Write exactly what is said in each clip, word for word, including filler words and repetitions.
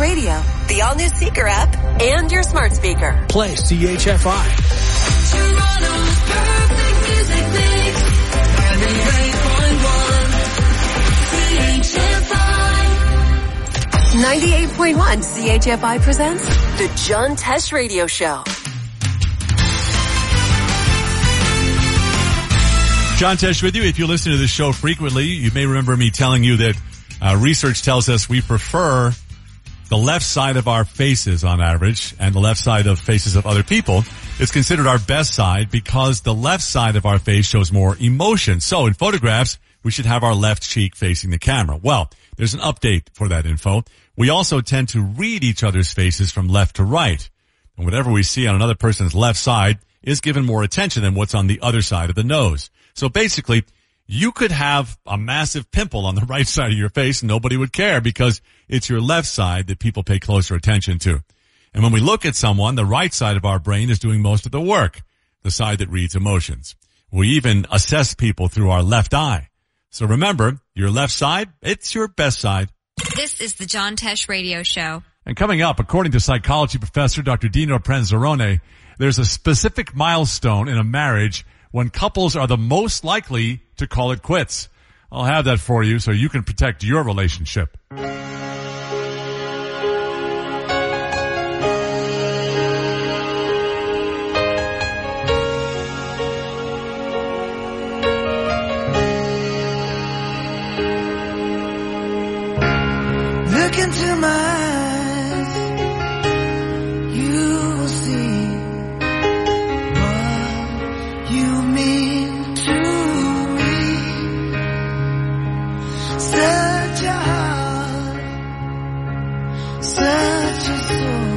radio, the all-new Seeker app, and your smart speaker. Play C H F I. Toronto's perfect music mix. ninety-eight point one C H F I. ninety-eight point one C H F I presents The John Tesh Radio Show. John Tesh with you. If you listen to this show frequently, you may remember me telling you that uh, research tells us we prefer the left side of our faces on average, and the left side of faces of other people is considered our best side because the left side of our face shows more emotion. So in photographs, we should have our left cheek facing the camera. Well, there's an update for that info. We also tend to read each other's faces from left to right. And whatever we see on another person's left side is given more attention than what's on the other side of the nose. So basically, you could have a massive pimple on the right side of your face and nobody would care because it's your left side that people pay closer attention to. And when we look at someone, the right side of our brain is doing most of the work, the side that reads emotions. We even assess people through our left eye. So remember, your left side, it's your best side. This is the John Tesh Radio Show. And coming up, according to psychology professor Doctor Dino Pranzarone, there's a specific milestone in a marriage when couples are the most likely to call it quits. I'll have that for you so you can protect your relationship. Look into my eyes, you will see what you mean to me. Such a heart, such a soul.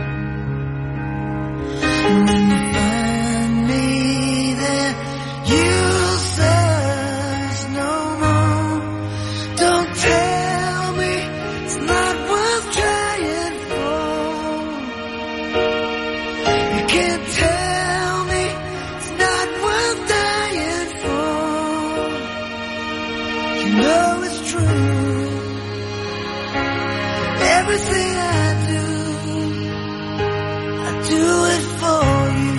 And when you find me there, you'll search no more. Don't tell me it's not worth trying for. You can't tell me it's not worth dying for. You know it's true. Everything I do, I do it for you.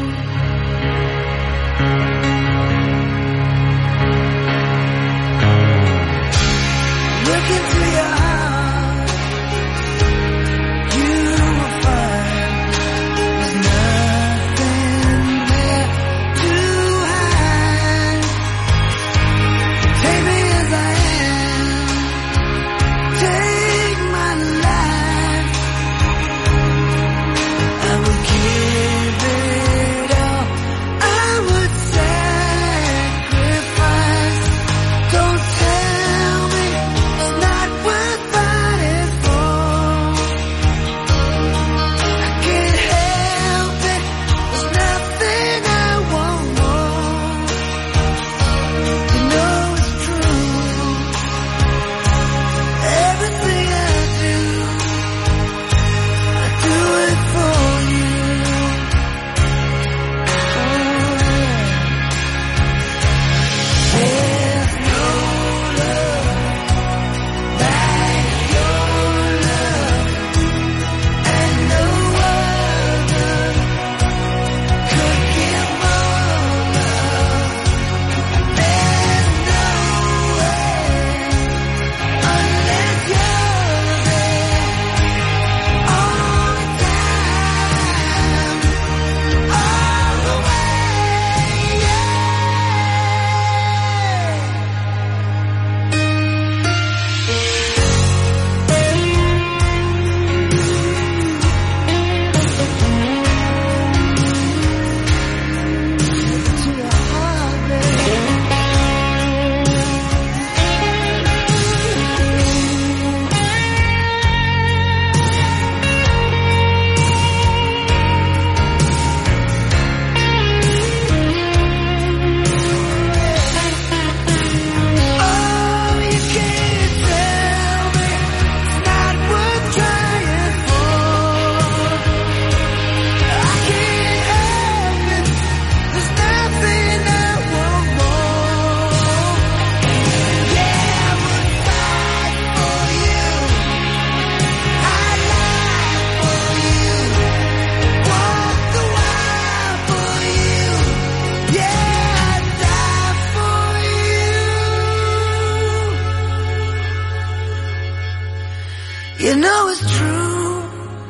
Look into your heart, you will find there's nothing there to hide. Take me as I am, take my life. I would give it all, I would sacrifice. Don't tell me it's not You know it's true.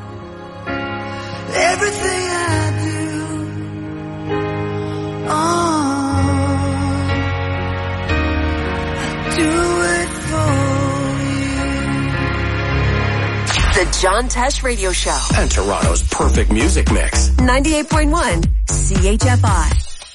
Everything I do, oh, I do it for you. The John Tesh Radio Show. And Toronto's perfect music mix. ninety-eight point one C H F I.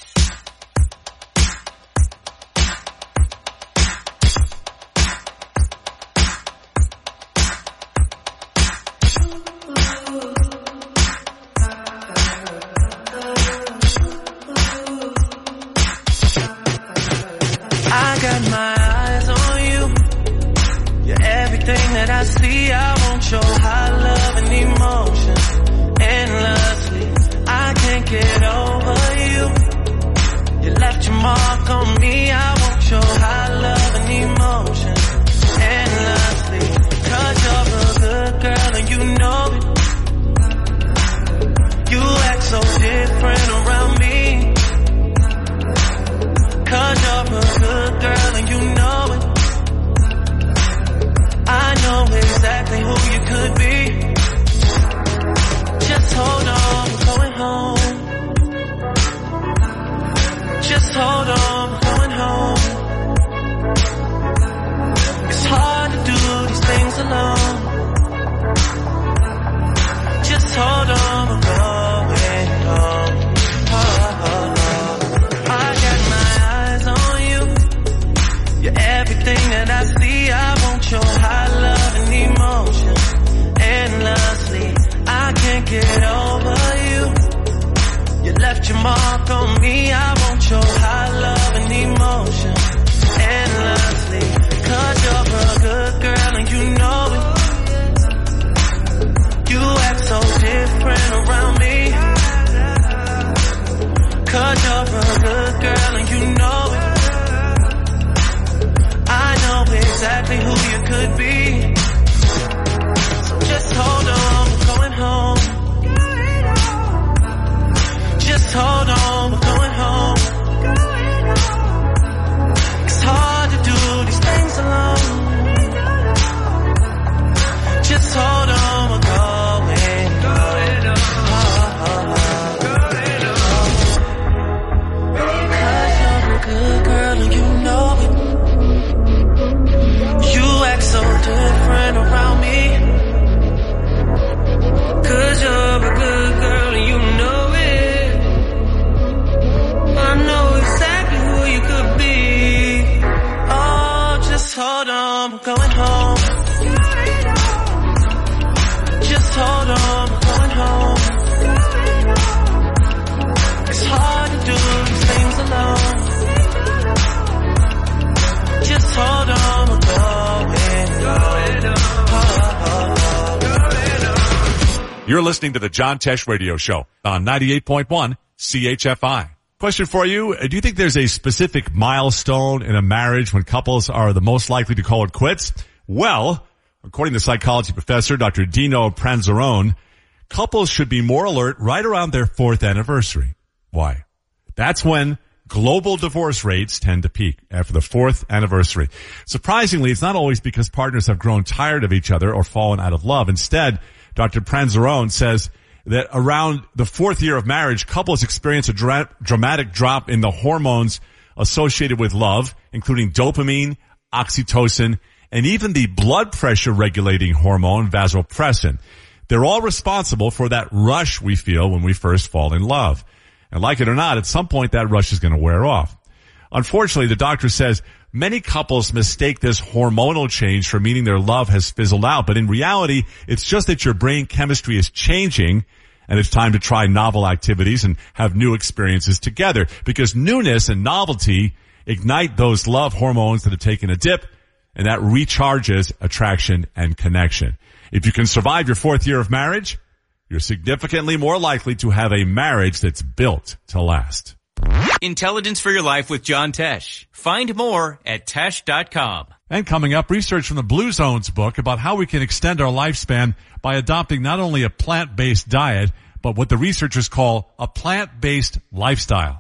You're listening to the John Tesh Radio Show on ninety-eight point one C H F I. Question for you. Do you think there's a specific milestone in a marriage when couples are the most likely to call it quits? Well, according to psychology professor Doctor Dino Pranzarone, couples should be more alert right around their fourth anniversary. Why? That's when global divorce rates tend to peak after the fourth anniversary. Surprisingly, it's not always because partners have grown tired of each other or fallen out of love. Instead, Doctor Pranzarone says that around the fourth year of marriage, couples experience a dra- dramatic drop in the hormones associated with love, including dopamine, oxytocin, and even the blood pressure regulating hormone vasopressin. They're all responsible for that rush we feel when we first fall in love. And like it or not, at some point that rush is going to wear off. Unfortunately, the doctor says many couples mistake this hormonal change for meaning their love has fizzled out. But in reality, it's just that your brain chemistry is changing and it's time to try novel activities and have new experiences together, because newness and novelty ignite those love hormones that have taken a dip, and that recharges attraction and connection. If you can survive your fourth year of marriage, you're significantly more likely to have a marriage that's built to last. Intelligence for your life with John Tesh. Find more at tesh dot com. And coming up, research from the Blue Zones book about how we can extend our lifespan by adopting not only a plant-based diet, but what the researchers call a plant-based lifestyle.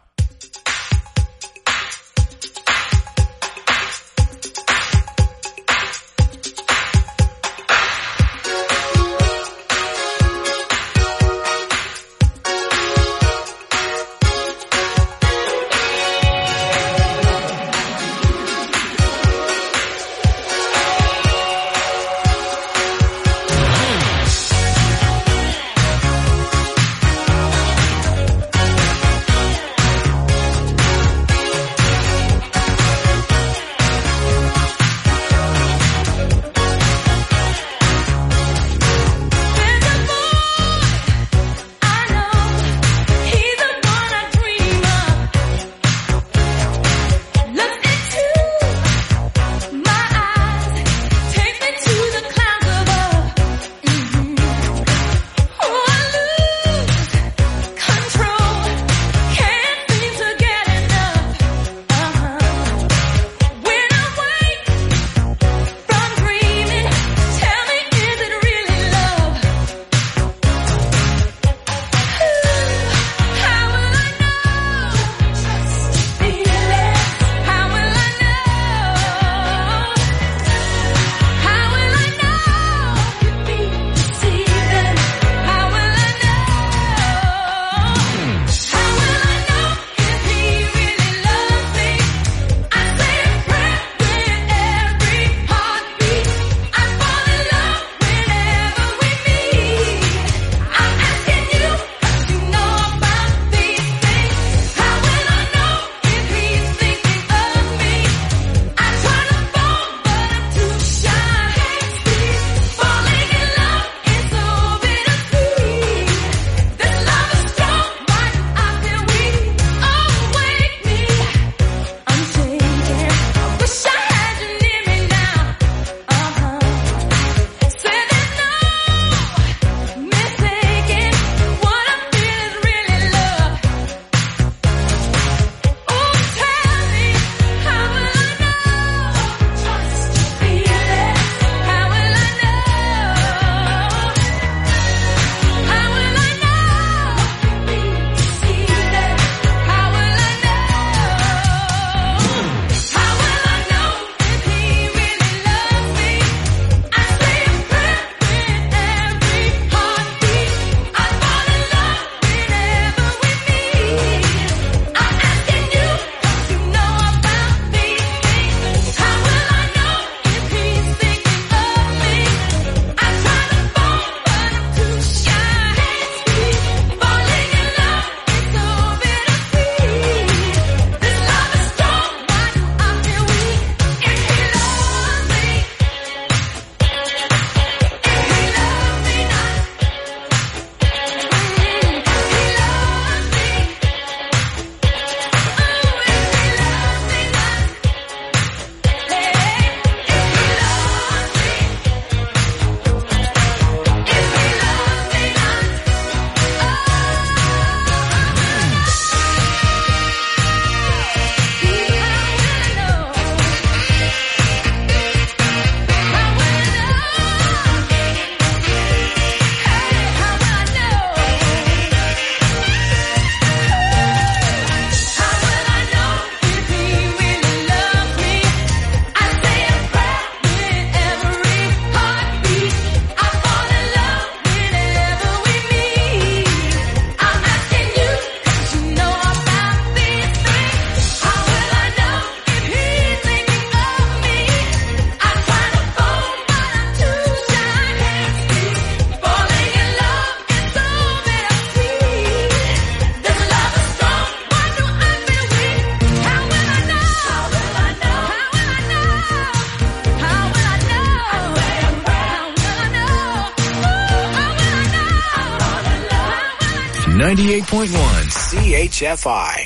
ninety-eight point one C H F I.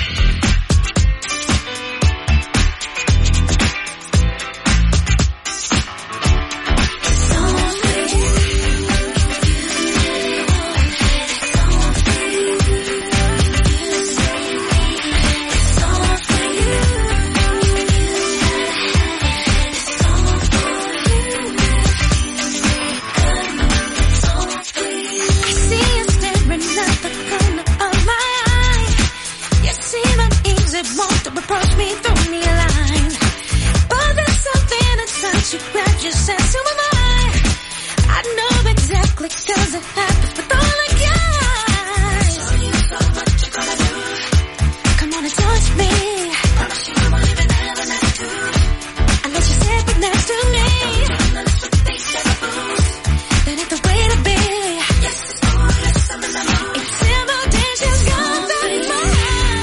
Want to approach me, throw me a line, but there's something inside you grab your sense. Who am I? I know exactly, cause it happens with all the guys. Show you so much you gotta do. Come on and touch me. Promise you won't even have an attitude. I let you sit right next to me. That ain't the way to be. Yes, it's cool, yes, I'm in the mood. It's simple, dishes, got that mind.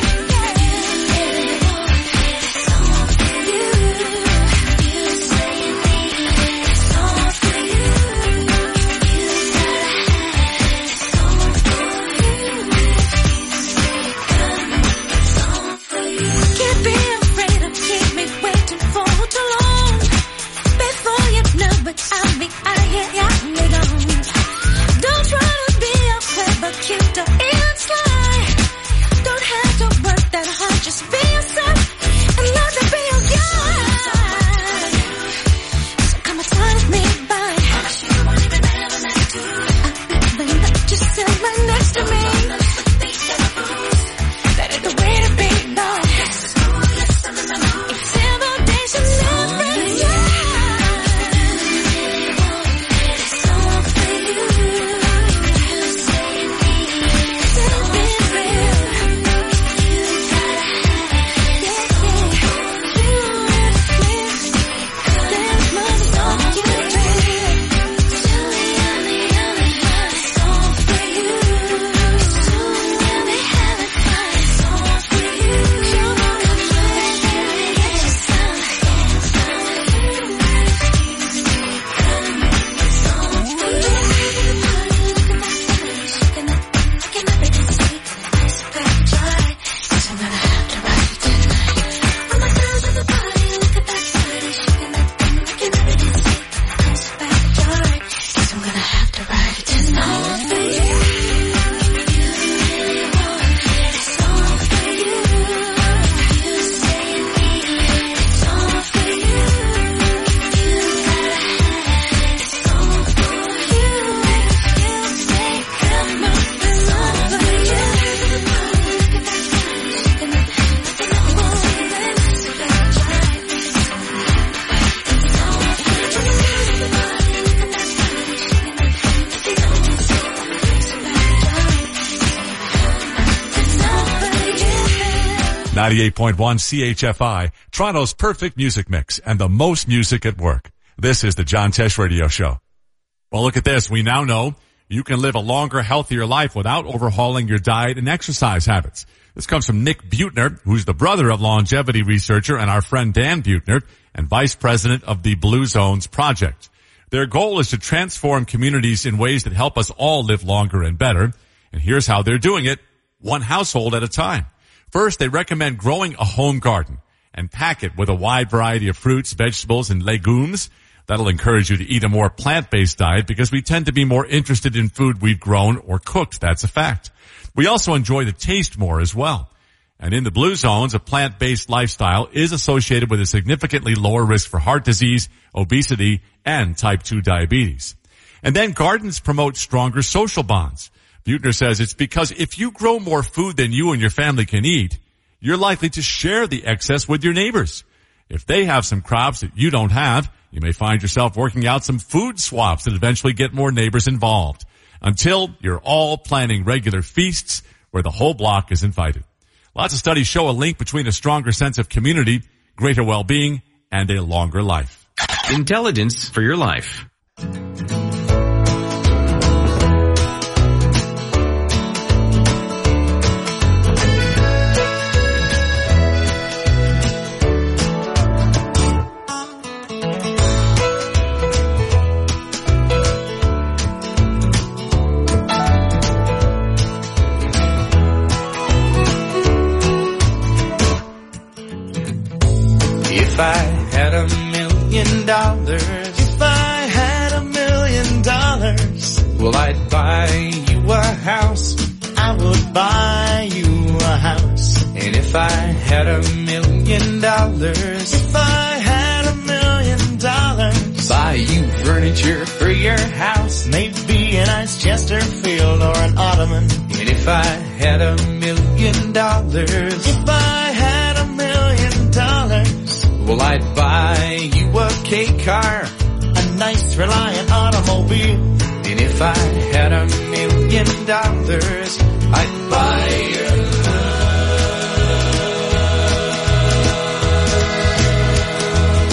ninety-eight point one C H F I, Toronto's perfect music mix and the most music at work. This is the John Tesh Radio Show. Well, look at this. We now know you can live a longer, healthier life without overhauling your diet and exercise habits. This comes from Nick Butner, who's the brother of longevity researcher and our friend Dan Butner, and vice president of the Blue Zones Project. Their goal is to transform communities in ways that help us all live longer and better. And here's how they're doing it, one household at a time. First, they recommend growing a home garden and pack it with a wide variety of fruits, vegetables, and legumes. That'll encourage you to eat a more plant-based diet because we tend to be more interested in food we've grown or cooked. That's a fact. We also enjoy the taste more as well. And in the Blue Zones, a plant-based lifestyle is associated with a significantly lower risk for heart disease, obesity, and type two diabetes. And then gardens promote stronger social bonds. Butner says it's because if you grow more food than you and your family can eat, you're likely to share the excess with your neighbors. If they have some crops that you don't have, you may find yourself working out some food swaps that eventually get more neighbors involved. Until you're all planning regular feasts where the whole block is invited. Lots of studies show a link between a stronger sense of community, greater well-being, and a longer life. Intelligence for your life. I had a million dollars, if I had a million dollars, well, I'd buy you a house. I would buy you a house. And if I had a million dollars, if I had a million dollars, buy you furniture for your house, maybe a nice Chesterfield or an ottoman. And if I had a million dollars, if I had a million dollars, well, I'd buy you a K car, a nice Reliant automobile. And if I had a million dollars, I'd buy your love.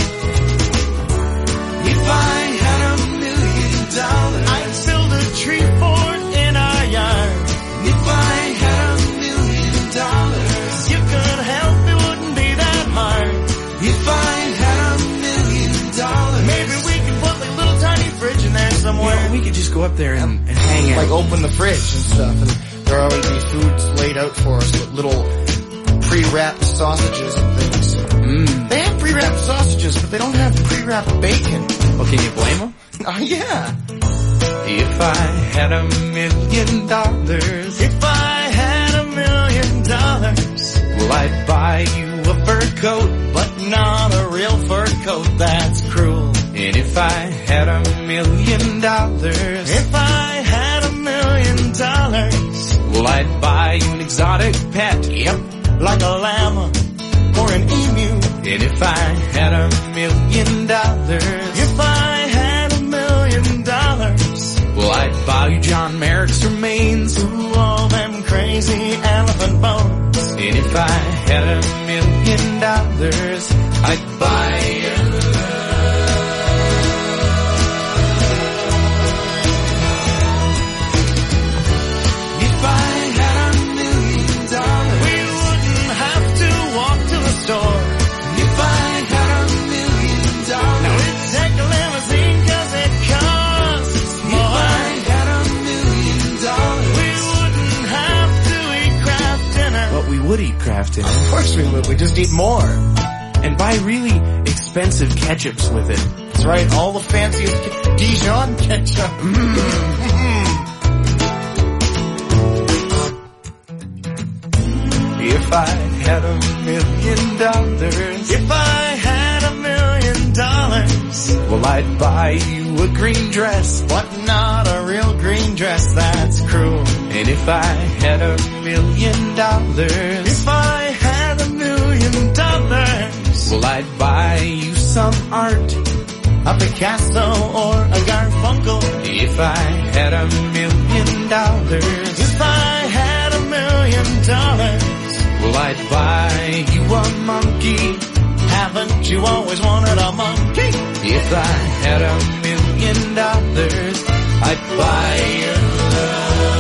If I had a million dollars, I'd build a tree fort in our yard. If I had a million dollars, you could help, it wouldn't be that hard. If I had a million dollars, maybe we could put a little tiny fridge in there somewhere. You know, we could just go up there and, and hang out. Like open the fridge and stuff, and there always be foods laid out for us with little pre-wrapped sausages and things. Mm. They have pre-wrapped sausages, but they don't have pre-wrapped bacon. Well, can you blame them? Oh, yeah. If I had a million dollars, if I had a million dollars, well, I'd buy you a fur coat, but not a real fur coat, that's cruel. And if I had a million dollars, if I had a million dollars, well, I'd buy you an exotic pet, yep, like a llama or an emu. And if I had a million dollars, if I had a million dollars, well, I'd buy you John Merrick's remains, ooh, all them crazy elephant bones. And if I had a million dollars, I'd buy your love. If I had a million dollars, we wouldn't have to walk to the store. If I had a million dollars, now we'd take a limousine 'cause it costs more. If I had a million dollars, we wouldn't have to eat Kraft dinner. But we would eat Kraft dinner. Of course we would. We just eat more. And buy really expensive ketchups with it. That's right. All the fanciest ke- Dijon ketchup. If I had a million dollars, if I had a million dollars, well, I'd buy you a green dress, but not a real green dress, that's cruel. And if I had a million dollars, if I had a million dollars, well, I'd buy you some art, a Picasso or a Garfunkel. If I had a million dollars, if I had a million dollars, well, I'd buy you a monkey. Haven't you always wanted a monkey? If I had a million dollars, I'd buy your love.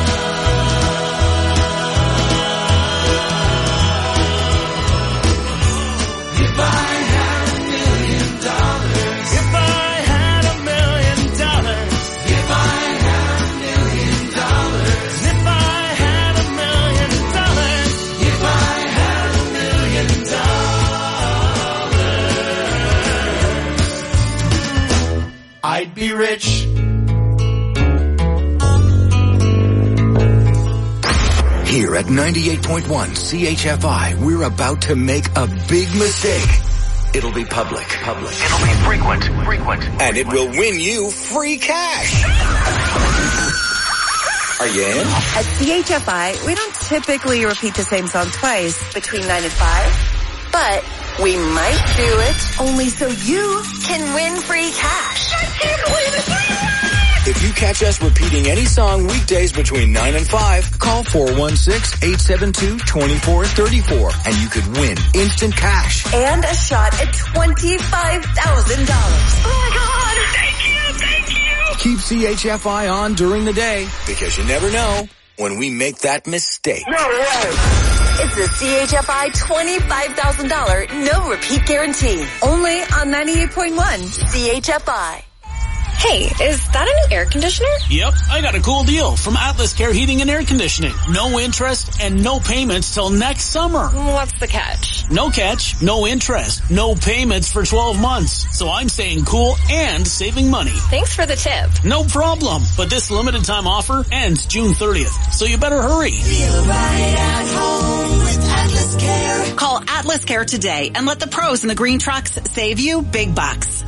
If I had a million dollars, if I had a million dollars, if I had a million dollars, if I had a million dollars, if I had a million dollars, I'd be rich. Here at ninety-eight point one C H F I, we're about to make a big mistake. It'll be public. Public. It'll be frequent. Frequent. And it will win you free cash. Are you in? At C H F I, we don't typically repeat the same song twice between nine and five, but we might do it only so you can win free cash. I can't believe it. If you catch us repeating any song weekdays between nine and five, call four one six, eight seven two, two four three four and you could win instant cash. And a shot at twenty-five thousand dollars. Oh my God! Thank you, thank you! Keep C H F I on during the day because you never know when we make that mistake. No way! It's the C H F I twenty-five thousand dollars no repeat guarantee. Only on ninety-eight point one C H F I. Hey, is that a new air conditioner? Yep, I got a cool deal from Atlas Care Heating and Air Conditioning. No interest and no payments till next summer. What's the catch? No catch, no interest, no payments for twelve months. So I'm staying cool and saving money. Thanks for the tip. No problem. But this limited time offer ends June thirtieth. So you better hurry. Feel right at home with Atlas Care. Call Atlas Care today and let the pros in the green trucks save you big bucks.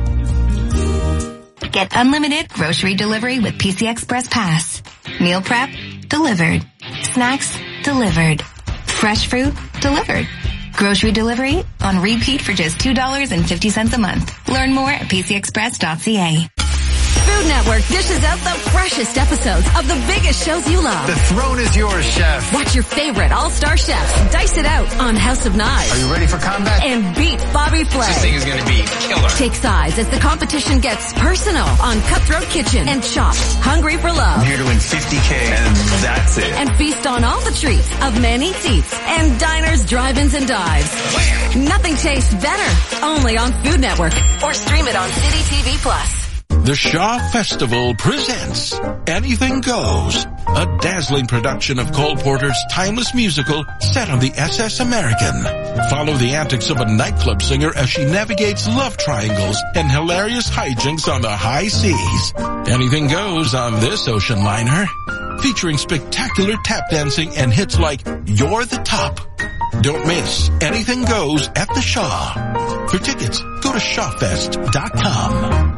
Get unlimited grocery delivery with P C Express Pass. Meal prep, delivered. Snacks, delivered. Fresh fruit, delivered. Grocery delivery on repeat for just two dollars and fifty cents a month. Learn more at p c express dot c a. Food Network dishes out the freshest episodes of the biggest shows you love. The throne is yours, chef. Watch your favorite all-star chefs dice it out on House of Knives. Are you ready for combat? And beat Bobby Flay. This thing is going to be killer. Take sides as the competition gets personal on Cutthroat Kitchen and Chopped, Hungry for Love. I'm here to win fifty K and that's it. And feast on all the treats of Man Eats Eats and diners, drive-ins, and dives. Wham! Nothing tastes better. Only on Food Network. Or stream it on City T V Plus. The Shaw Festival presents Anything Goes, a dazzling production of Cole Porter's timeless musical set on the S S American. Follow the antics of a nightclub singer as she navigates love triangles and hilarious hijinks on the high seas. Anything goes on this ocean liner, featuring spectacular tap dancing and hits like You're the Top. Don't miss Anything Goes at the Shaw. For tickets, go to shaw fest dot com.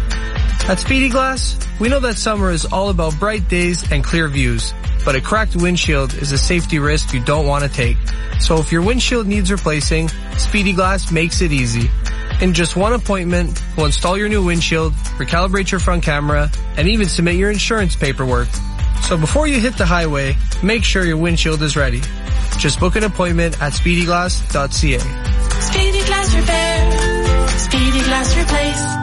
At Speedy Glass, we know that summer is all about bright days and clear views, but a cracked windshield is a safety risk you don't want to take. So if your windshield needs replacing, Speedy Glass makes it easy. In just one appointment, we'll install your new windshield, recalibrate your front camera, and even submit your insurance paperwork. So before you hit the highway, make sure your windshield is ready. Just book an appointment at speedy glass dot c a. Speedy Glass Repair. Speedy Glass Replace.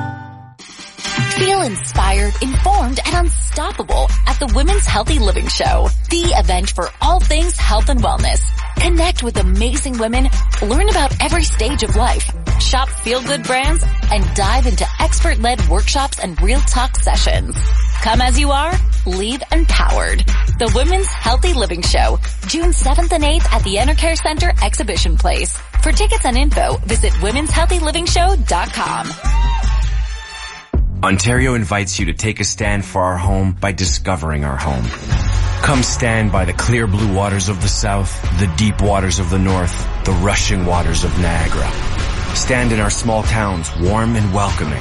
Feel inspired, informed, and unstoppable at the Women's Healthy Living Show, the event for all things health and wellness. Connect with amazing women, learn about every stage of life, shop feel-good brands, and dive into expert-led workshops and real talk sessions. Come as you are, leave empowered. The Women's Healthy Living Show, June seventh and eighth at the Enercare Center Exhibition Place. For tickets and info, visit women's healthy living show dot com. Ontario invites you to take a stand for our home by discovering our home. Come stand by the clear blue waters of the south, the deep waters of the north, the rushing waters of Niagara. Stand in our small towns, warm and welcoming.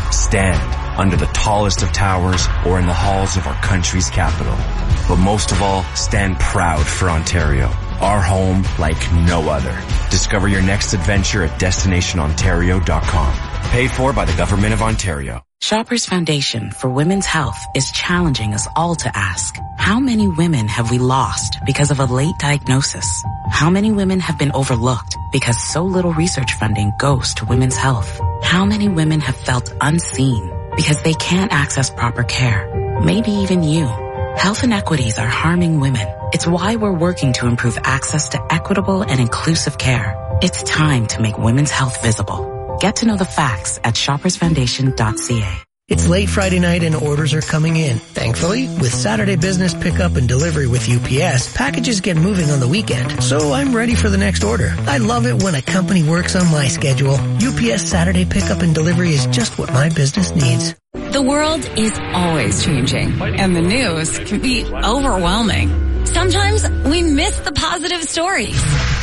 Stand under the tallest of towers or in the halls of our country's capital. But most of all, stand proud for Ontario, our home like no other. Discover your next adventure at destination ontario dot com. Paid for by the Government of Ontario. Shoppers Foundation for Women's Health is challenging us all to ask, how many women have we lost because of a late diagnosis? How many women have been overlooked because so little research funding goes to women's health? How many women have felt unseen because they can't access proper care? Maybe even you. Health inequities are harming women. It's why we're working to improve access to equitable and inclusive care. It's time to make women's health visible. Get to know the facts at shoppers foundation dot c a. It's late Friday night and orders are coming in. Thankfully, with Saturday business pickup and delivery with U P S, packages get moving on the weekend, so I'm ready for the next order. I love it when a company works on my schedule. U P S Saturday pickup and delivery is just what my business needs. The world is always changing, and the news can be overwhelming. Sometimes we miss the positive stories.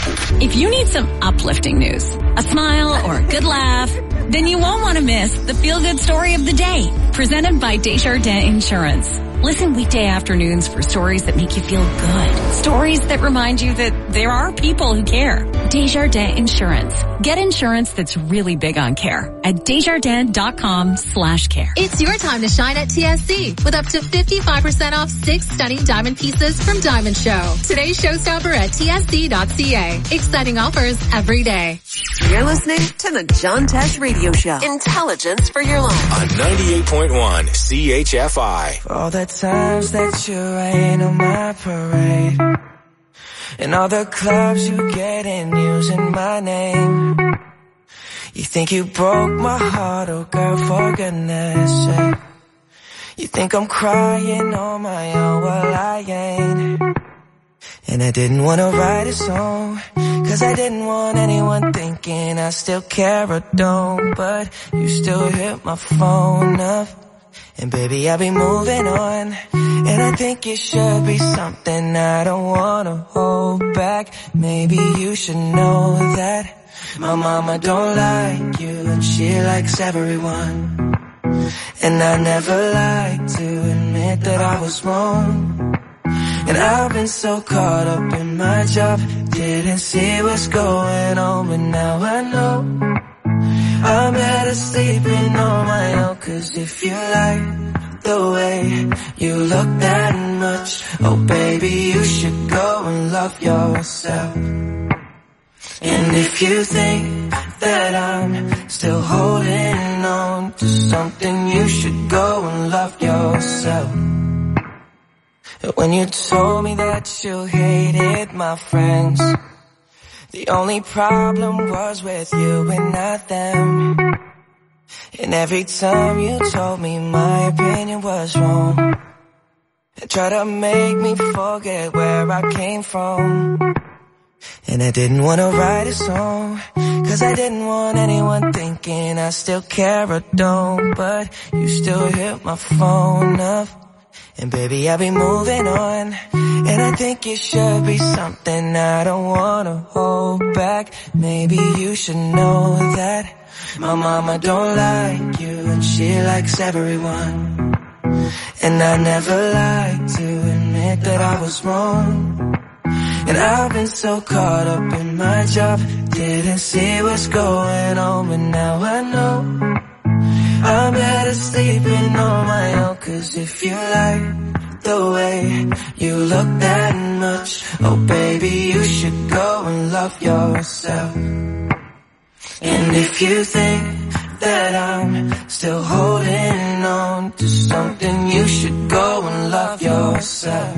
If you need some uplifting news, a smile or a good laugh, then you won't want to miss the feel-good story of the day, presented by Desjardins Insurance. Listen weekday afternoons for stories that make you feel good. Stories that remind you that there are people who care. Desjardins Insurance. Get insurance that's really big on care at desjardins dot com slash care. It's your time to shine at T S C with up to fifty-five percent off six stunning diamond pieces from Diamond Show. Today's showstopper at T S C dot C A. Exciting offers every day. You're listening to the John Tesh Radio Show. Intelligence for your life. On ninety-eight point one C H F I. All the times that you rain on my parade, and all the clubs you get in using my name. You think you broke my heart, oh girl, for goodness sake. You think I'm crying on my own, well I ain't. And I didn't want to write a song, cause I didn't want anyone thinking I still care or don't. But you still hit my phone up, and baby I'll be moving on. And I think it should be something I don't want to hold back. Maybe you should know that my mama don't like you, and she likes everyone. And I never like to admit that I was wrong. And I've been so caught up in my job, didn't see what's going on, but now I know I'm better sleeping on my own. Cause if you like the way you look that much, oh baby, you should go and love yourself. And if you think that I'm still holding on to something, you should go and love yourself. When you told me that you hated my friends, the only problem was with you and not them. And every time you told me my opinion was wrong, and tried to make me forget where I came from. And I didn't want to write a song, cause I didn't want anyone thinking I still care or don't. But you still hit my phone up, and baby I'll be moving on. And I think it should be something I don't want to hold back. Maybe you should know that my mama don't like you, and she likes everyone. And I never like to admit that I was wrong. And I've been so caught up in my job, didn't see what's going on, but now I know I'm better sleeping on my own. Cause if you like the way you look that much, oh baby, you should go and love yourself. And if you think that I'm still holding on to something, you should go and love yourself.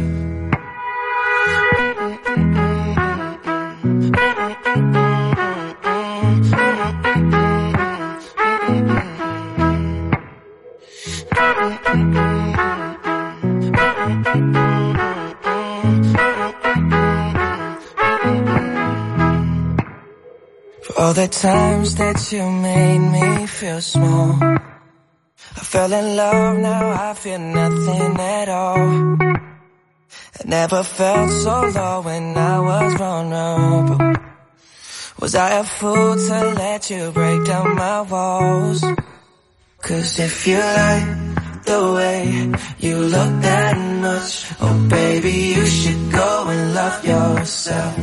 For all the times that you made me feel small, I fell in love, now I feel nothing at all. I never felt so low when I was vulnerable. Was I a fool to let you break down my walls? Cause if you like the way you look that much, oh baby, you should go and love yourself.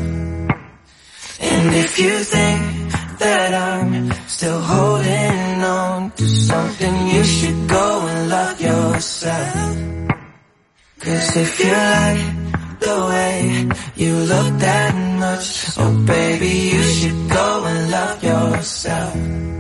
And if you think that I'm still holding on to something, you should go and love yourself. Cause if you like the way you look that much, oh baby, you should go and love yourself.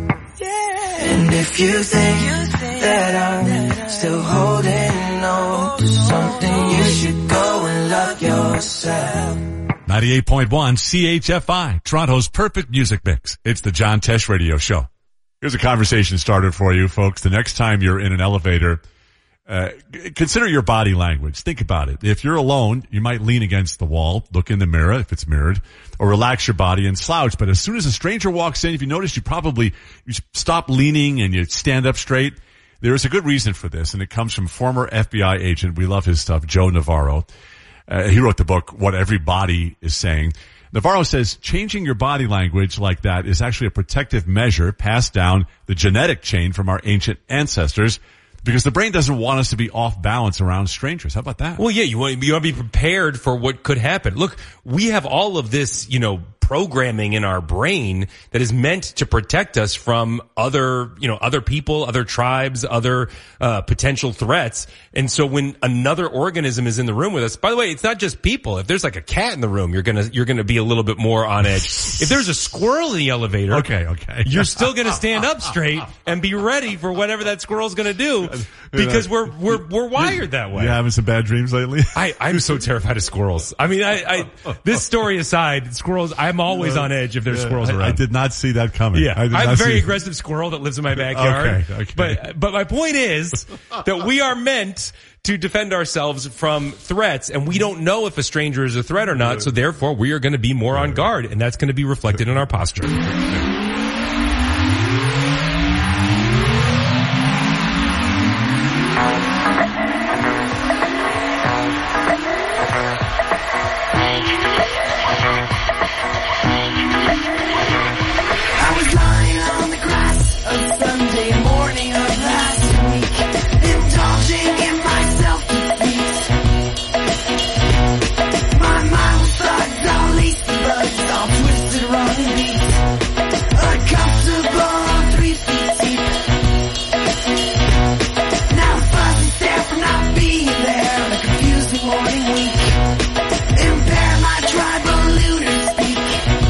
And if you think that I'm still holding on to something, you should go and love yourself. ninety-eight point one C H F I, Toronto's perfect music mix. It's the John Tesh Radio Show. Here's a conversation starter for you, folks. The next time you're in an elevator, uh, consider your body language. Think about it. If you're alone, you might lean against the wall, look in the mirror if it's mirrored, or relax your body and slouch. But as soon as a stranger walks in, if you notice, you probably you stop leaning and you stand up straight. There is a good reason for this, and it comes from former F B I agent. We love his stuff, Joe Navarro. Uh, he wrote the book, What Every Body is Saying. Navarro says changing your body language like that is actually a protective measure passed down the genetic chain from our ancient ancestors, because the brain doesn't want us to be off balance around strangers. How about that? Well, yeah, you want, you want to be prepared for what could happen. Look, we have all of this, you know, programming in our brain that is meant to protect us from other, you know, other people, other tribes, other uh potential threats. And so when another organism is in the room with us, by the way, it's not just people. If there's like a cat in the room, you're gonna you're gonna be a little bit more on edge. If there's a squirrel in the elevator, okay, okay, you're still gonna stand up straight and be ready for whatever that squirrel's gonna do, because we're we're we're wired that way. You having some bad dreams lately? I I'm so terrified of squirrels. I mean, I I this story aside, squirrels. I'm I'm always on edge if there's Yeah, squirrels I, around. I did not see that coming. Yeah, I did I'm a not very see- aggressive squirrel that lives in my backyard. Okay, okay. But but my point is that we are meant to defend ourselves from threats, and we don't know if a stranger is a threat or not. So therefore, we are going to be more on guard, and that's going to be reflected in our posture. I was lying on the grass a Sunday morning of last week, indulging in my self-defeat. My mind was thugged, all lacy bugs, all twisted, wrong and beat. Uncomfortable, three feet deep. Now I'm fuzzy stare from not being there on a confusing morning week. Impair my tribal lunar speak.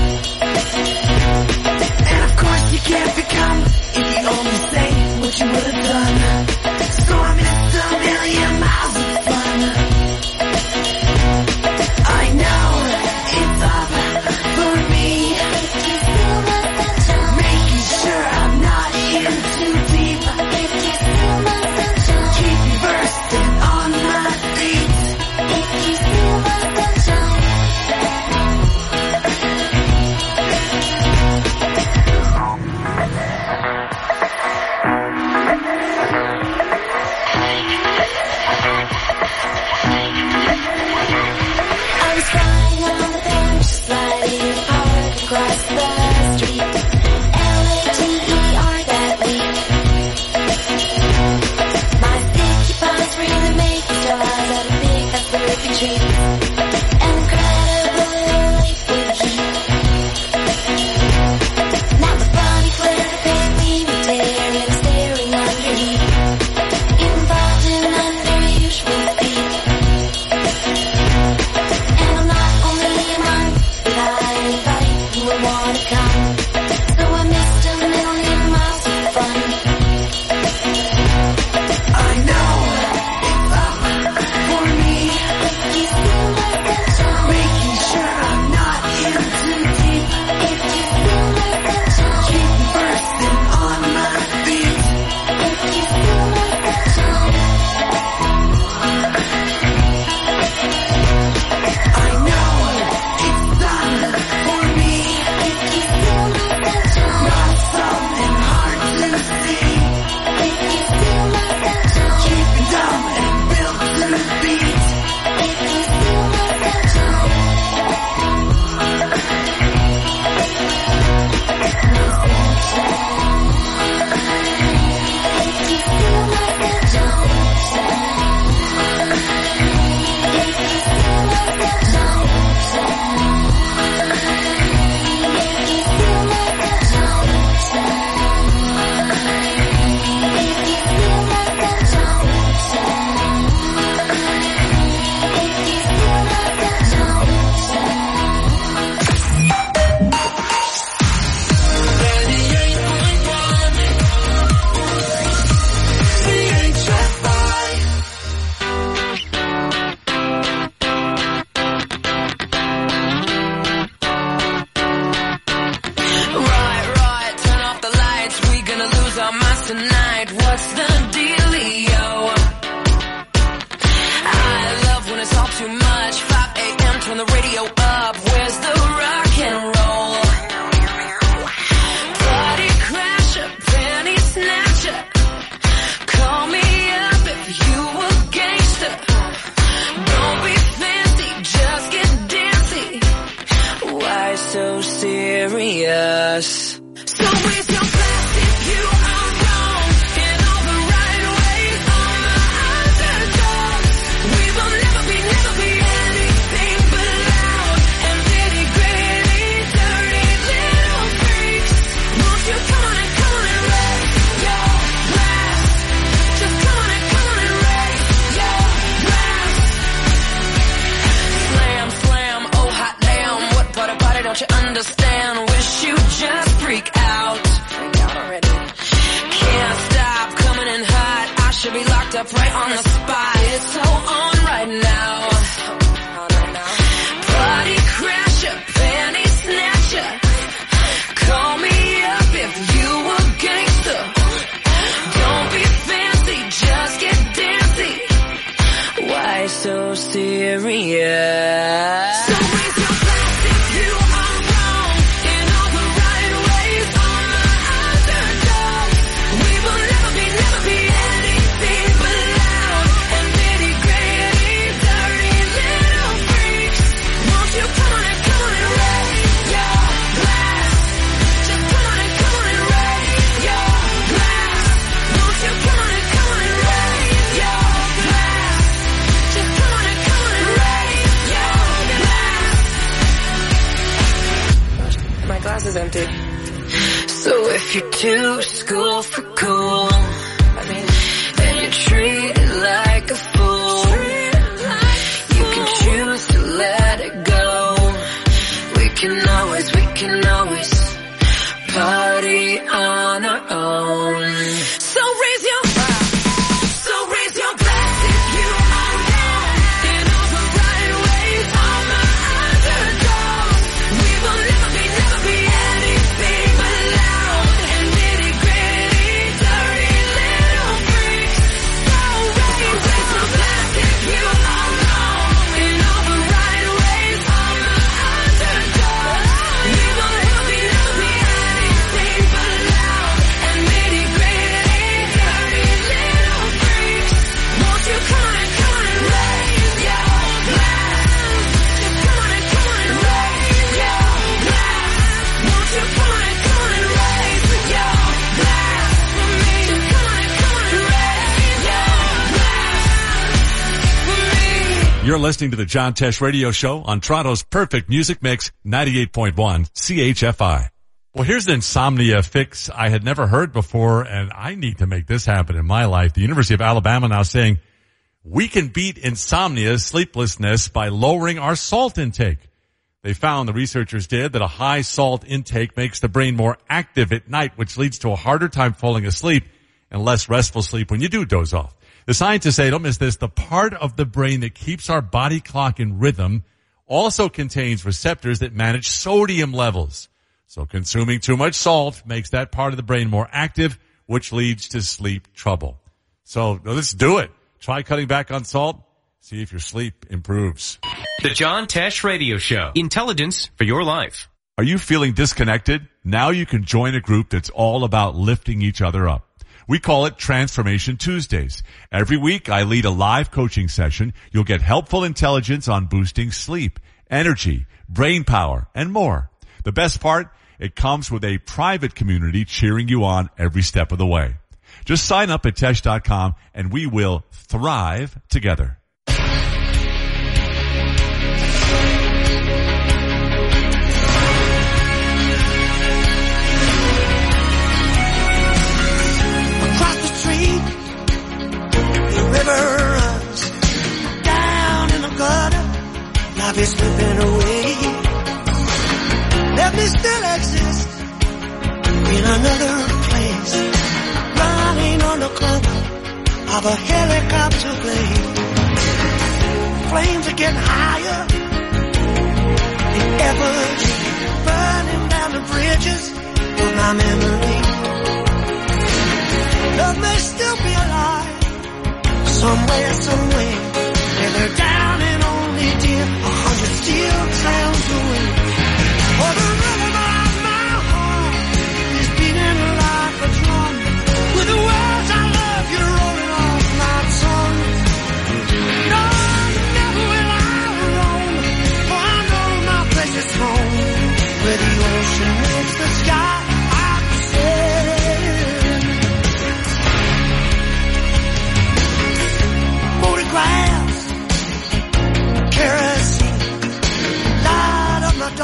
And of course you can't become if you only say what you would have done. So I missed a million miles of fun. I know it's up for me, making sure I'm not in too deep. Keep me bursting on my feet. I was lying on the bench, sliding hard across the street. L A T E R that week. My sticky palms really make stars out of big earthy trees. Incredible life with heat. Now the funny flare to paint me tear and staring underneath. Involved in unusual feet. And I'm not only a monk, but I invite who will wanna come. So I missed a million miles of fun. I know it's up for me, making sure I'm not in too deep. Keep me bursting on my feet. I know it's done for me, not something hard to see. Keeping dumb and built to beat. Right, right, turn off the lights. We gonna lose our minds tonight. What's the dealio? I love when it's all too much. five a.m. turn the radio up. Where's the rock and roll? Party crasher, penny snatcher. Call me up if you a gangster. Don't be fancy, just get dancy. Why so serious? So raise your glass if you are wrong in all the right ways. On the underdogs, we will never be, never be anything but loud and nitty gritty, dirty little freaks. Won't you come on and come on and raise your glass? Just come on and come on and raise your glass. Slam, slam, oh hot damn, what part about it don't you understand? Wish you just freak out. Freak out already. Can't stop coming in hot. I should be locked up right on the spot. It's so on right now. Party crasher, penny snatcher. serious. So raise your glass if you are wrong in all the right ways. On the underdog, we will never be, never be anything but loud and nitty gritty, dirty little freaks. Won't you come on and come on and raise your glass? Just come on and come on and raise your glass. Won't you come on and come on and raise your glass? Just come on and come on and raise your glass. My glass is empty. So if you're too school for cool, I mean, and you're treated like a fool, you can choose to let it go. We can always, we can always party on our own. So raise your So raise your glass if you are wrong in all the right ways. On the underdog, we will never be, never be anything but loud and nitty gritty, dirty little freaks. So raise, raise your glass if you are wrong in all the right ways. On the underdog, we will never be, never be anything but loud and nitty gritty, dirty little freaks. Won't you come on and come on and raise your glass? Just come on and come on and raise your glass. Won't you come on and come on and raise your glass for me? Just come on and come on and raise your glass for me. You're listening to the John Tesh Radio Show on Toronto's Perfect Music Mix, ninety-eight point one C H F I. Well, here's an insomnia fix I had never heard before, and I need to make this happen in my life. The University of Alabama now saying we can beat insomnia, sleeplessness, by lowering our salt intake. They found, the researchers did, that a high salt intake makes the brain more active at night, which leads to a harder time falling asleep and less restful sleep when you do doze off. The scientists say, don't miss this, the part of the brain that keeps our body clock in rhythm also contains receptors that manage sodium levels. So consuming too much salt makes that part of the brain more active, which leads to sleep trouble. So let's do it. Try cutting back on salt. See if your sleep improves. The John Tesh Radio Show. Intelligence for your life. Are you feeling disconnected? Now you can join a group that's all about lifting each other up. We call it Transformation Tuesdays. Every week I lead a live coaching session. You'll get helpful intelligence on boosting sleep, energy, brain power, and more. The best part, it comes with a private community cheering you on every step of the way. Just sign up at Tesh dot com and we will thrive together. Across the street, the river runs down in the gutter. Life is slipping away. Let me still exist in another place, running on the cover of a helicopter blade. Flames are getting higher than ever, burning down the bridges of my memory. Love may still be alive somewhere, somewhere, where they're down and only dear a hundred steel sounds away. For the rhythm of my heart is beating like a drum, with the words I love you rolling off my tongue. No, never will I roam, for I know my place is home, where the ocean meets the sky. I'm sailing. Photographs, kerosene, light up my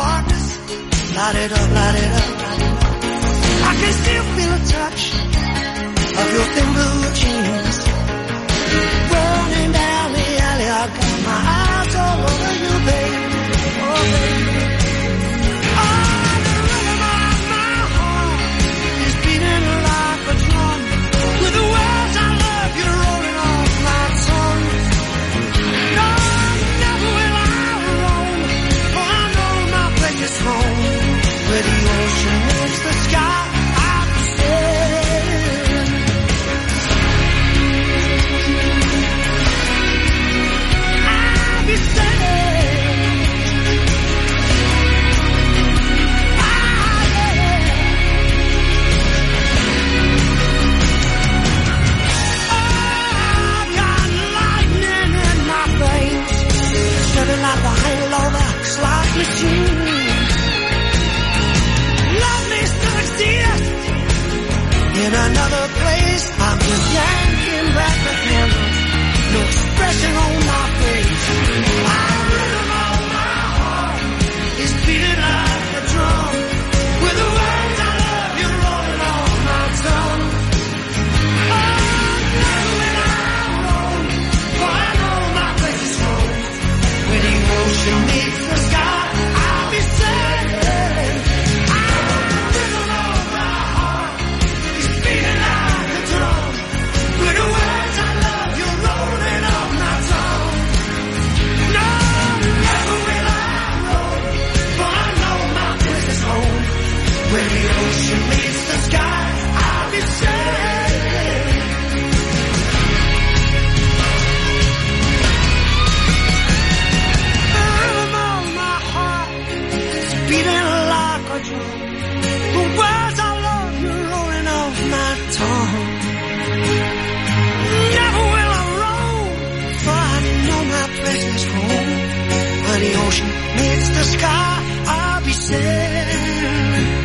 ocean meets the sky, I'll be sailing.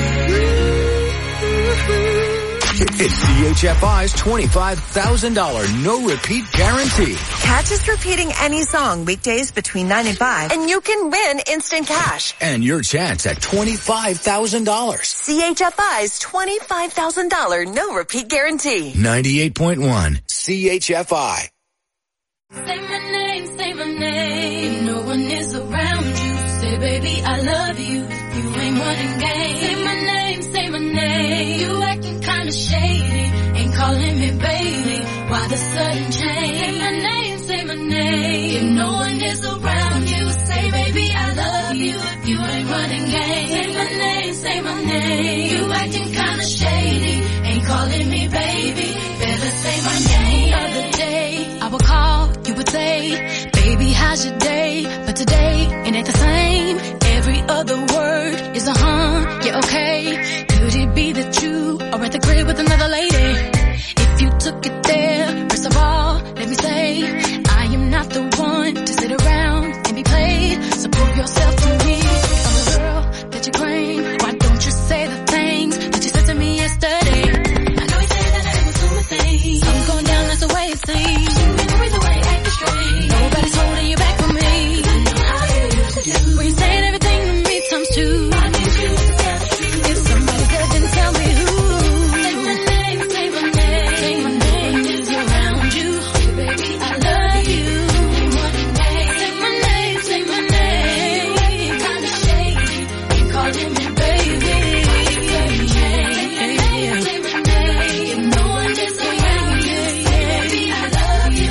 It's C H F I's twenty-five thousand dollars no-repeat guarantee. Catch us repeating any song weekdays between nine and five, and you can win instant cash. And your chance at twenty-five thousand dollars. C H F I's twenty-five thousand dollars no-repeat guarantee. ninety-eight point one C H F I. Say my name, say my name. If no one is around you, say baby I love you. If you ain't running game. Say my name, say my name. You acting kinda shady, ain't calling me baby. Why the sudden change? Say my name, say my name. If no one is around you, say baby I love you. If you ain't running game. Say my name, say my name. You acting kinda shady, ain't calling me baby. Better say my name. The other day I would call, you would say, baby how's your day? But today it ain't the same. Every other word is a huh, yeah okay. Could it be that you are at the crib with another lady? If you took it there, first of all, let me say, I am not the one to sit around and be played. So prove yourself to me. If I'm the girl that you claim, why don't you say the things that you said to me yesterday? I know you said that I was doing things. Something's going down, that's the way it seems. The way acting straight. Nobody's holding you back from me. I know how you used to do. When you saying everything to me times two. I need you to tell the truth. If somebody said, then tell me who. Say my name, say my name. Say my name is around you. Baby, I love you. Say my name, say my name. Kinda shady, ain't calling me baby. Say my name, say my name. If no one is around you, baby, I love you.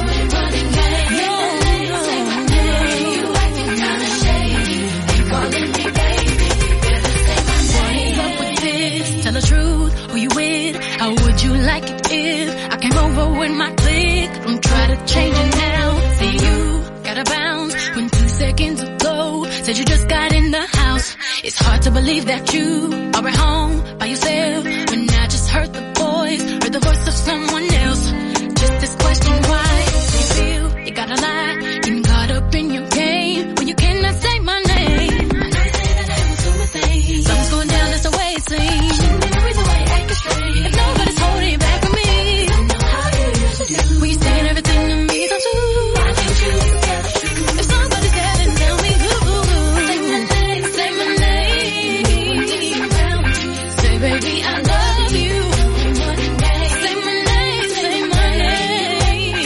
Tell the truth, who you with? How would you like it if I came over with my clique? Don't try to change it now. See you gotta bounce when two seconds ago said you just got in the house. It's hard to believe that you are at home by yourself when I just heard the voice, heard the voice of someone else. Just this question, why do you feel you gotta lie? Getting caught up in your game when you cannot say my name. I know you say that I was doing things. Something's going down, that's the way it seems. If nobody's holding you back from me, I know how you used to do. When you saying everything to me, so too. Why can't you tell the truth? If somebody's there, then tell me who. Say my name, say my name. Say baby, I love you. Say my name, say my name.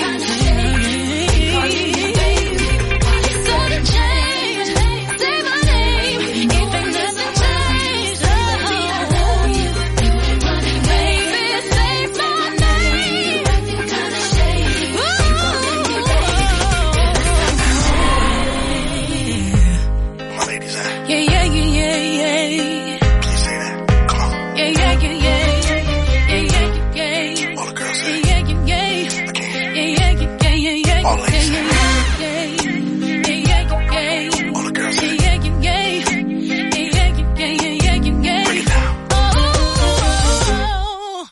It's sudden change. Say my name. If ain't nothing changed, oh, I love you. Baby, say my name. Kinda shady. My ladies, eh? Yeah, yeah, yeah, yeah, yeah. Can you say that? Come on. Yeah, yeah, yeah, yeah. Yeah, yeah, yeah, yeah. All the girls say Yeah, yeah, yeah. again. Yeah, yeah, yeah, yeah, yeah. All ladies say Yeah, yeah, yeah, yeah. all the girls say Yeah, yeah, yeah. Yeah, yeah, yeah, yeah, yeah, yeah. break it down. Oh.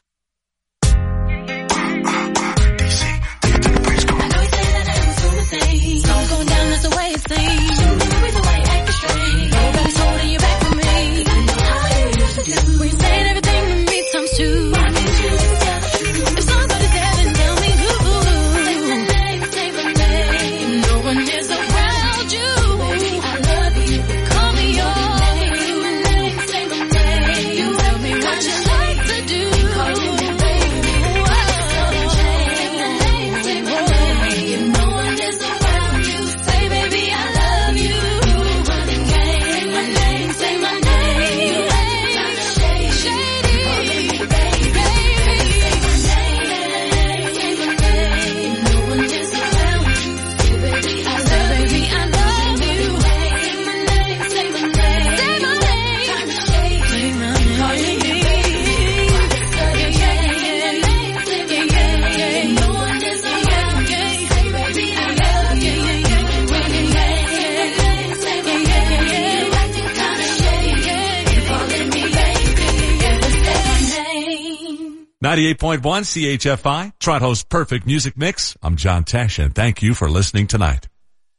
D C, take it to the base, come I on. know you say that I was doing things. Something's going down, that's the way it seems. The way acting straight. Nobody's holding you back from me. I know how you used to do. When you saying everything to me times two. I need you to tell the truth. If somebody's there, then tell me who. Say my name, say my name. No one is around you. Baby, I love you. Call me yours. Say my name, say my name. You tell me what you like to do. Calling me baby. Sudden change. Say my name, say my name. If no one is around you, say baby I love you. Running game. Say my name, say my name. Shady, shady. Calling me baby, baby. Say my name, say my name. If no one is around you, say baby I love you. I love you. Say my name, say my name. Say my name. Shady, calling me baby. Sudden change. Yeah, yeah, yeah. No one is around you, say baby I love you. Running game. Say my name. Acting kinda shady. Calling me baby. Say my name. ninety-eight point one C H F I, Toronto's perfect music mix. I'm John Tesh, and thank you for listening tonight.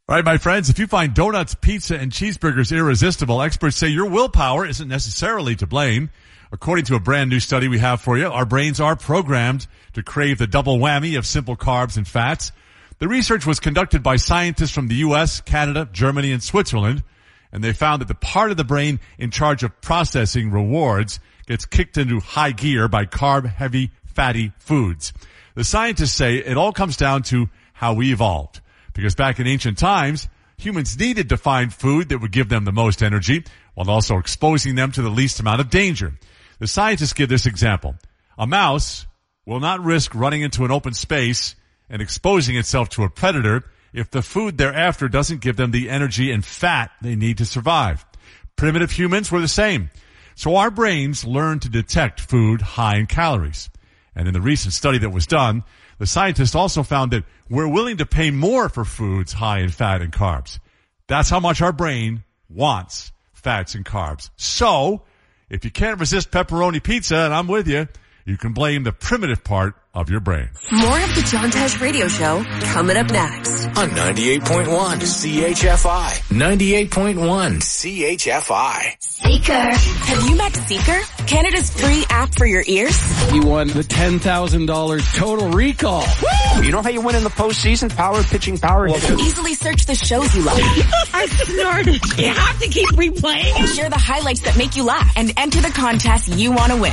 All right, my friends, if you find donuts, pizza, and cheeseburgers irresistible, experts say your willpower isn't necessarily to blame. According to a brand new study we have for you, our brains are programmed to crave the double whammy of simple carbs and fats. The research was conducted by scientists from the U S, Canada, Germany, and Switzerland, and they found that the part of the brain in charge of processing rewards gets kicked into high gear by carb-heavy, fatty foods. The scientists say it all comes down to how we evolved. Because back in ancient times, humans needed to find food that would give them the most energy while also exposing them to the least amount of danger. The scientists give this example. A mouse will not risk running into an open space and exposing itself to a predator if the food thereafter doesn't give them the energy and fat they need to survive. Primitive humans were the same. So our brains learn to detect food high in calories. And in the recent study that was done, the scientists also found that we're willing to pay more for foods high in fat and carbs. That's how much our brain wants fats and carbs. So, if you can't resist pepperoni pizza, and I'm with you, you can blame the primitive part of your brain. More of the John Tesh Radio Show coming up next. On ninety-eight point one C H F I. ninety-eight point one C H F I. Seeker. Have you met Seeker? Canada's free app for your ears? You won the ten thousand dollars Total Recall. Woo! You know how you win in the postseason? Power pitching power. Well, easily search the shows you love. I snorted. You have to keep replaying. Share the highlights that make you laugh and enter the contest you want to win.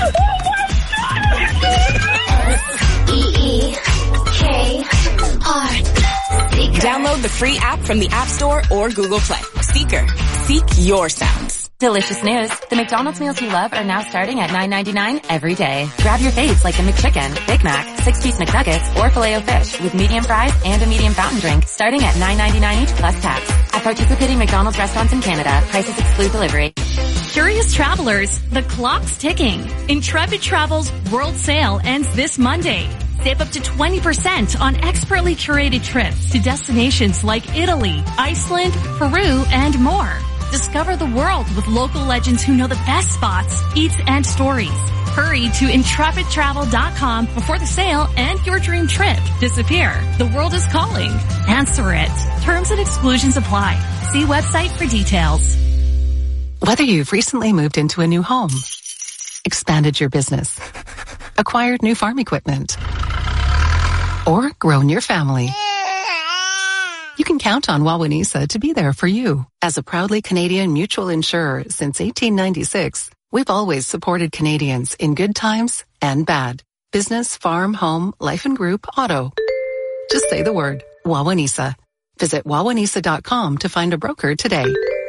E E K R. Download the free app from the App Store or Google Play. Seeker. Seek your sounds. Delicious news. The McDonald's meals you love are now starting at nine ninety-nine every day. Grab your faves like the McChicken, Big Mac, six-piece McNuggets, or Filet-O-Fish with medium fries and a medium fountain drink starting at nine ninety-nine each plus tax. At participating McDonald's restaurants in Canada, prices exclude delivery. Curious travelers, the clock's ticking. Intrepid Travel's World Sale ends this Monday. Save up to twenty percent on expertly curated trips to destinations like Italy, Iceland, Peru, and more. Discover the world with local legends who know the best spots, eats, and stories. Hurry to intrepid travel dot com before the sale and your dream trip disappear. The world is calling. Answer it. Terms and exclusions apply. See website for details. Whether you've recently moved into a new home, expanded your business, acquired new farm equipment, or grown your family, you can count on Wawanesa to be there for you. As a proudly Canadian mutual insurer since eighteen ninety-six, we've always supported Canadians in good times and bad. Business, farm, home, life and group, auto. Just say the word, Wawanesa. Visit wawanesa dot com to find a broker today.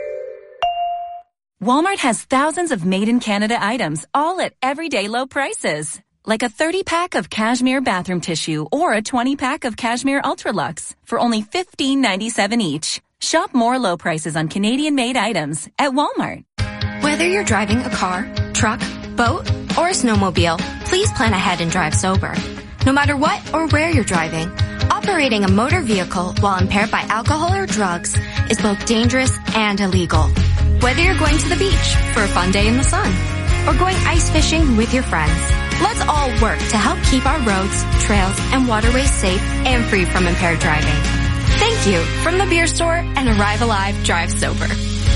Walmart has thousands of made-in-Canada items, all at everyday low prices. Like a thirty-pack of cashmere bathroom tissue or a twenty-pack of cashmere Ultralux for only fifteen ninety-seven each. Shop more low prices on Canadian-made items at Walmart. Whether you're driving a car, truck, boat, or a snowmobile, please plan ahead and drive sober. No matter what or where you're driving, operating a motor vehicle while impaired by alcohol or drugs is both dangerous and illegal. Whether you're going to the beach for a fun day in the sun or going ice fishing with your friends, let's all work to help keep our roads, trails, and waterways safe and free from impaired driving. Thank you from the beer store and Arrive Alive Drive Sober.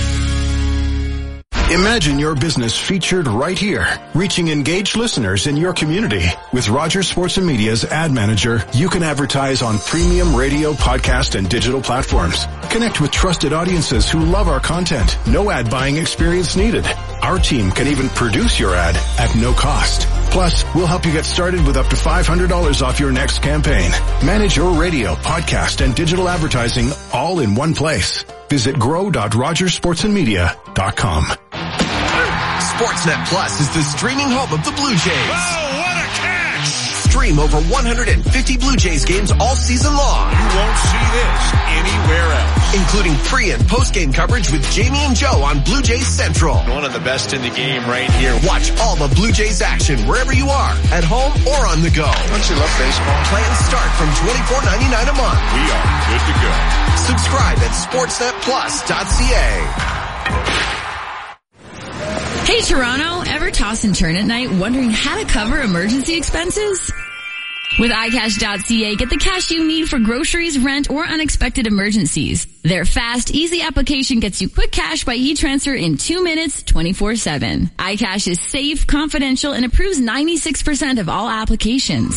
Imagine your business featured right here, reaching engaged listeners in your community. With Rogers Sports and Media's Ad Manager, you can advertise on premium radio, podcast, and digital platforms. Connect with trusted audiences who love our content. No ad buying experience needed. Our team can even produce your ad at no cost. Plus, we'll help you get started with up to five hundred dollars off your next campaign. Manage your radio, podcast, and digital advertising all in one place. Visit grow dot rogers sports and media dot com. Sportsnet Plus is the streaming home of the Blue Jays. Oh, what a catch! Stream over one hundred fifty Blue Jays games all season long. You won't see this anywhere else. Including pre- and post-game coverage with Jamie and Joe on Blue Jays Central. One of the best in the game right here. Watch all the Blue Jays action wherever you are, at home or on the go. Don't you love baseball? Plans start from twenty-four ninety-nine a month. We are good to go. Subscribe at sportsnet plus dot c a. Hey Toronto, ever toss and turn at night wondering how to cover emergency expenses? With i cash dot c a, get the cash you need for groceries, rent, or unexpected emergencies. Their fast, easy application gets you quick cash by e-transfer in two minutes, twenty-four seven. iCash is safe, confidential, and approves ninety-six percent of all applications.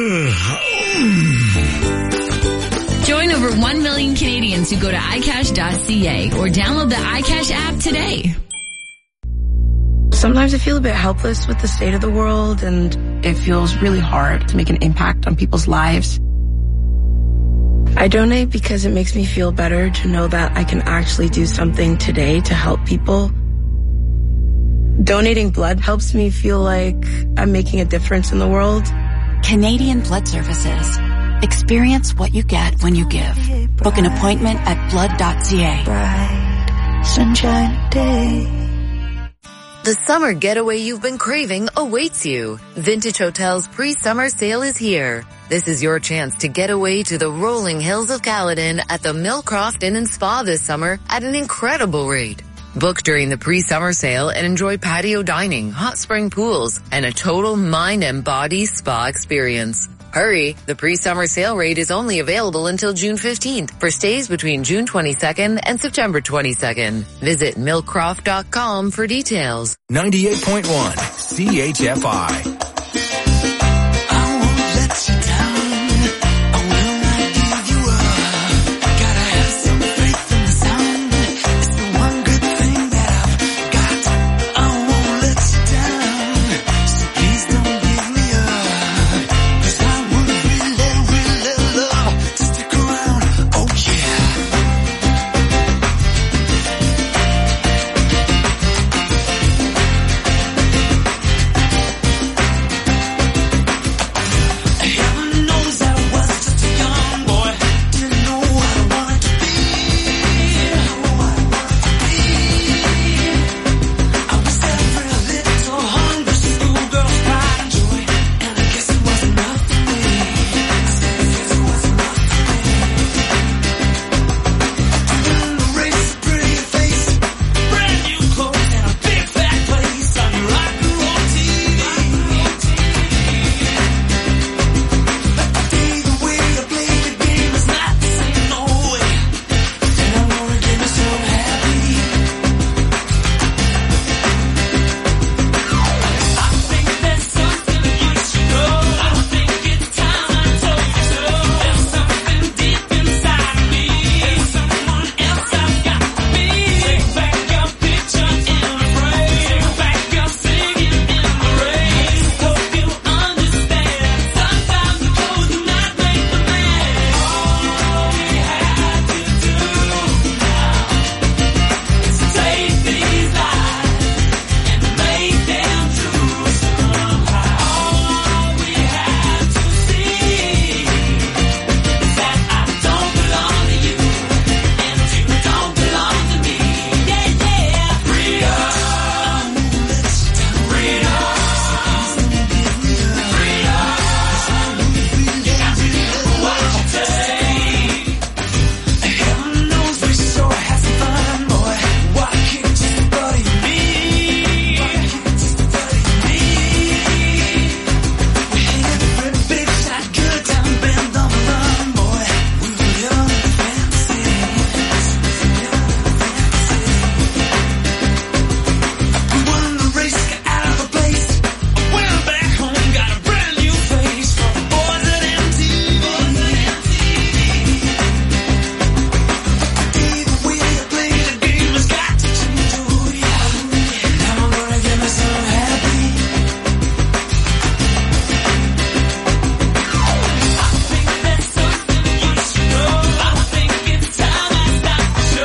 Join over one million Canadians who go to i cash dot c a or download the iCash app today. Sometimes I feel a bit helpless with the state of the world, and it feels really hard to make an impact on people's lives. I donate because it makes me feel better to know that I can actually do something today to help people. Donating blood helps me feel like I'm making a difference in the world. Canadian Blood Services. Experience what you get when you give. Book an appointment at blood dot c a. Bright sunshine day. The summer getaway you've been craving awaits you. Vintage Hotel's pre-summer sale is here. This is your chance to get away to the rolling hills of Caledon at the Millcroft Inn and Spa this summer at an incredible rate. Book during the pre-summer sale and enjoy patio dining, hot spring pools, and a total mind and body spa experience. Hurry, the pre-summer sale rate is only available until June fifteenth for stays between June twenty-second and September twenty-second. Visit millcroft dot com for details. ninety-eight point one C H F I.